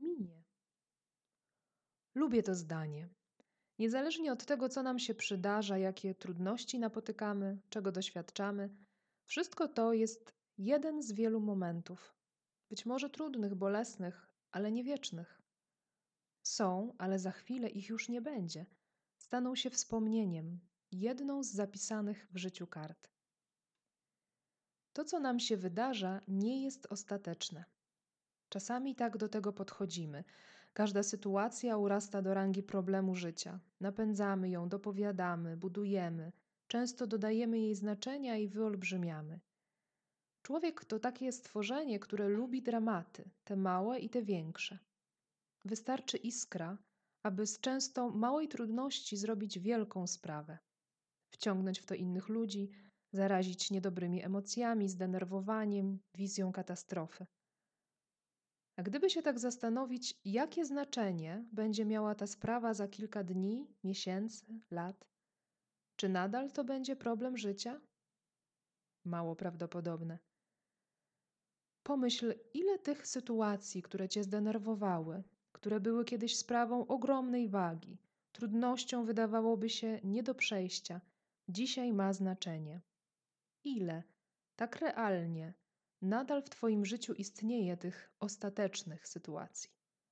minie. Lubię to zdanie. Niezależnie od tego, co nam się przydarza, jakie trudności napotykamy, czego doświadczamy, wszystko to jest jeden z wielu momentów. Być może trudnych, bolesnych, ale nie wiecznych. Są, ale za chwilę ich już nie będzie. Staną się wspomnieniem, jedną z zapisanych w życiu kart. To, co nam się wydarza, nie jest ostateczne. Czasami tak do tego podchodzimy. Każda sytuacja urasta do rangi problemu życia. Napędzamy ją, dopowiadamy, budujemy. Często dodajemy jej znaczenia i wyolbrzymiamy. Człowiek to takie stworzenie, które lubi dramaty, te małe i te większe. Wystarczy iskra, aby z często małej trudności zrobić wielką sprawę. Wciągnąć w to innych ludzi, zarazić niedobrymi emocjami, zdenerwowaniem, wizją katastrofy. A gdyby się tak zastanowić, jakie znaczenie będzie miała ta sprawa za kilka dni, miesięcy, lat? Czy nadal to będzie problem życia? Mało prawdopodobne. Pomyśl, ile tych sytuacji, które cię zdenerwowały, które były kiedyś sprawą ogromnej wagi, trudnością wydawałoby się nie do przejścia, dzisiaj ma znaczenie. Ile, tak realnie, nadal w twoim życiu istnieje tych ostatecznych sytuacji?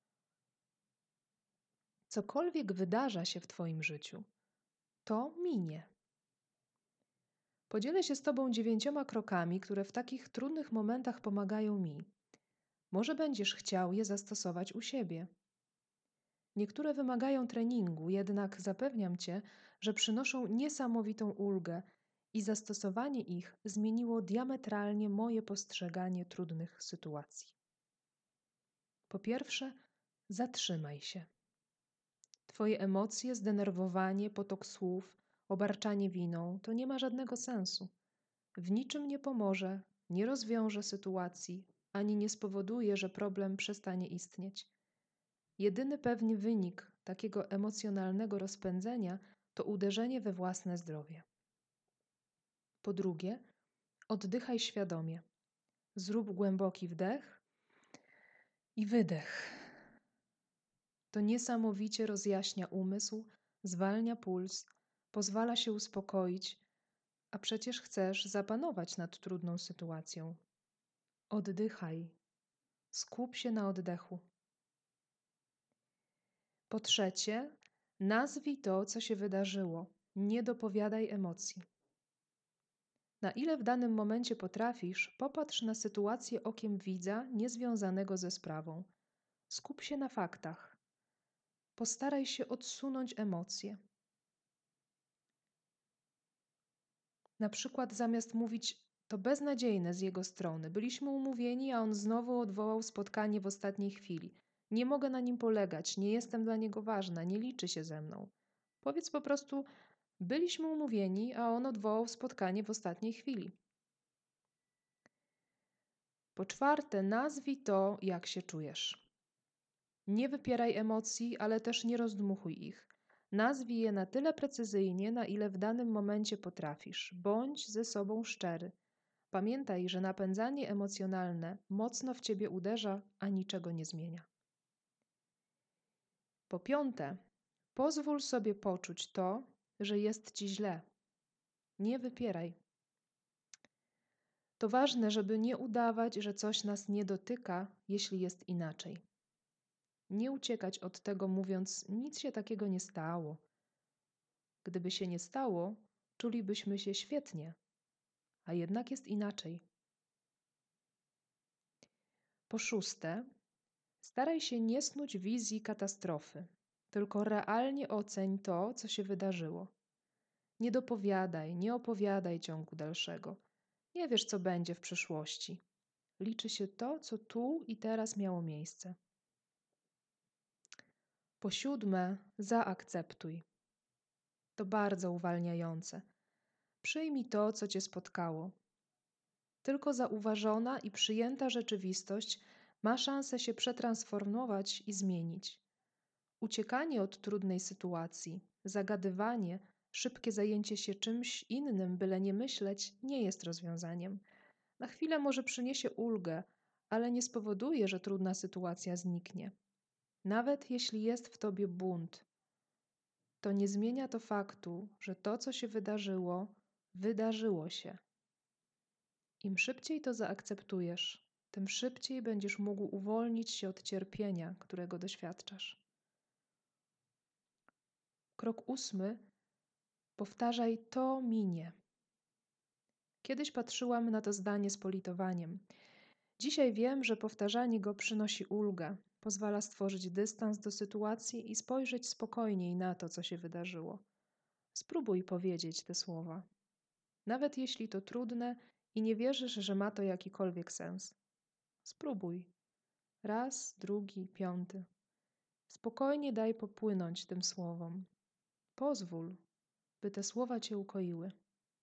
Cokolwiek wydarza się w twoim życiu, to minie. Podzielę się z tobą 9 krokami, które w takich trudnych momentach pomagają mi. Może będziesz chciał je zastosować u siebie. Niektóre wymagają treningu, jednak zapewniam cię, że przynoszą niesamowitą ulgę i zastosowanie ich zmieniło diametralnie moje postrzeganie trudnych sytuacji. Po pierwsze, zatrzymaj się. Twoje emocje, zdenerwowanie, potok słów, obarczanie winą to nie ma żadnego sensu. W niczym nie pomoże, nie rozwiąże sytuacji, ani nie spowoduje, że problem przestanie istnieć. Jedyny pewny wynik takiego emocjonalnego rozpędzenia to uderzenie we własne zdrowie. Po drugie, oddychaj świadomie. Zrób głęboki wdech i wydech. To niesamowicie rozjaśnia umysł, zwalnia puls, pozwala się uspokoić, a przecież chcesz zapanować nad trudną sytuacją. Oddychaj. Skup się na oddechu. Po trzecie, nazwij to, co się wydarzyło. Nie dopowiadaj emocji. Na ile w danym momencie potrafisz, popatrz na sytuację okiem widza niezwiązanego ze sprawą. Skup się na faktach. Postaraj się odsunąć emocje. Na przykład zamiast mówić, to beznadziejne z jego strony, byliśmy umówieni, a on znowu odwołał spotkanie w ostatniej chwili. Nie mogę na nim polegać, nie jestem dla niego ważna, nie liczy się ze mną. Powiedz po prostu, byliśmy umówieni, a on odwołał spotkanie w ostatniej chwili. Po czwarte, nazwij to, jak się czujesz. Nie wypieraj emocji, ale też nie rozdmuchuj ich. Nazwij je na tyle precyzyjnie, na ile w danym momencie potrafisz. Bądź ze sobą szczery. Pamiętaj, że napędzanie emocjonalne mocno w ciebie uderza, a niczego nie zmienia. Po piąte, pozwól sobie poczuć to, że jest ci źle. Nie wypieraj. To ważne, żeby nie udawać, że coś nas nie dotyka, jeśli jest inaczej. Nie uciekać od tego, mówiąc, nic się takiego nie stało. Gdyby się nie stało, czulibyśmy się świetnie, a jednak jest inaczej. Po szóste, staraj się nie snuć wizji katastrofy, tylko realnie oceń to, co się wydarzyło. Nie dopowiadaj, nie opowiadaj ciągu dalszego. Nie wiesz, co będzie w przyszłości. Liczy się to, co tu i teraz miało miejsce. Po siódme, zaakceptuj. To bardzo uwalniające. Przyjmij to, co cię spotkało. Tylko zauważona i przyjęta rzeczywistość ma szansę się przetransformować i zmienić. Uciekanie od trudnej sytuacji, zagadywanie, szybkie zajęcie się czymś innym, byle nie myśleć, nie jest rozwiązaniem. Na chwilę może przyniesie ulgę, ale nie spowoduje, że trudna sytuacja zniknie. Nawet jeśli jest w tobie bunt, to nie zmienia to faktu, że to, co się wydarzyło, wydarzyło się. Im szybciej to zaakceptujesz, tym szybciej będziesz mógł uwolnić się od cierpienia, którego doświadczasz. Krok 8. Powtarzaj: to minie. Kiedyś patrzyłam na to zdanie z politowaniem. Dzisiaj wiem, że powtarzanie go przynosi ulgę, pozwala stworzyć dystans do sytuacji i spojrzeć spokojniej na to, co się wydarzyło. Spróbuj powiedzieć te słowa. Nawet jeśli to trudne i nie wierzysz, że ma to jakikolwiek sens. Spróbuj. Raz, drugi, piąty. Spokojnie daj popłynąć tym słowom. Pozwól, by te słowa cię ukoiły.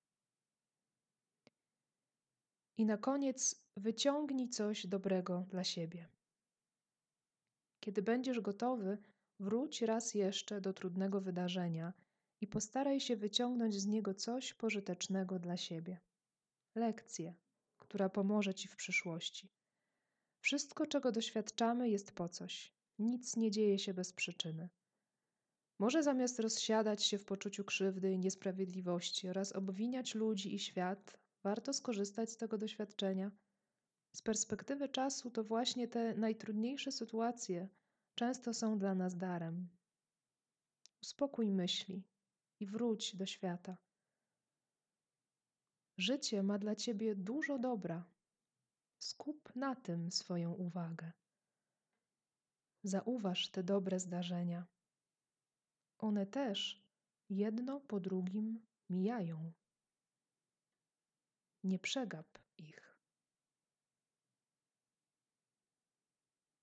I na koniec wyciągnij coś dobrego dla siebie. Kiedy będziesz gotowy, wróć raz jeszcze do trudnego wydarzenia i postaraj się wyciągnąć z niego coś pożytecznego dla siebie. Lekcję, która pomoże ci w przyszłości. Wszystko, czego doświadczamy, jest po coś. Nic nie dzieje się bez przyczyny. Może zamiast rozsiadać się w poczuciu krzywdy i niesprawiedliwości oraz obwiniać ludzi i świat, warto skorzystać z tego doświadczenia. Z perspektywy czasu to właśnie te najtrudniejsze sytuacje często są dla nas darem. Uspokój myśli i wróć do świata. Życie ma dla ciebie dużo dobra. Skup na tym swoją uwagę. Zauważ te dobre zdarzenia. One też jedno po drugim mijają. Nie przegap ich.